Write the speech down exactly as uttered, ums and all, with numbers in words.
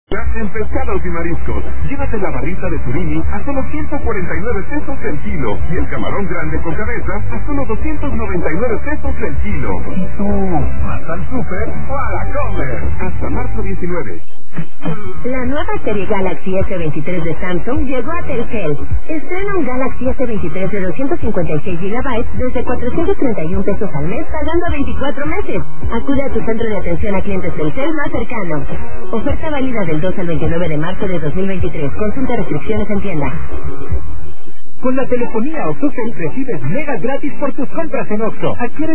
En pescados y mariscos, llévate la barrita de surimi a solo ciento cuarenta y nueve pesos el kilo y el camarón grande con cabeza a solo doscientos noventa y nueve pesos el kilo. ¿Y tú, vas al súper o a la Comer? Hasta marzo diecinueve. La nueva serie Galaxy S veintitrés de Samsung llegó a Telcel. Estrena un Galaxy S veintitrés de doscientos cincuenta y seis gigabytes desde cuatrocientos treinta y un pesos al mes pagando veinticuatro meses. Acude a tu centro de atención a clientes Telcel más cercano. Oferta válida del dos al veintinueve de marzo de dos mil veintitrés. Consulta restricciones en tienda. Con la telefonía OXXO recibes mega gratis por tus compras en OXXO. Adquiere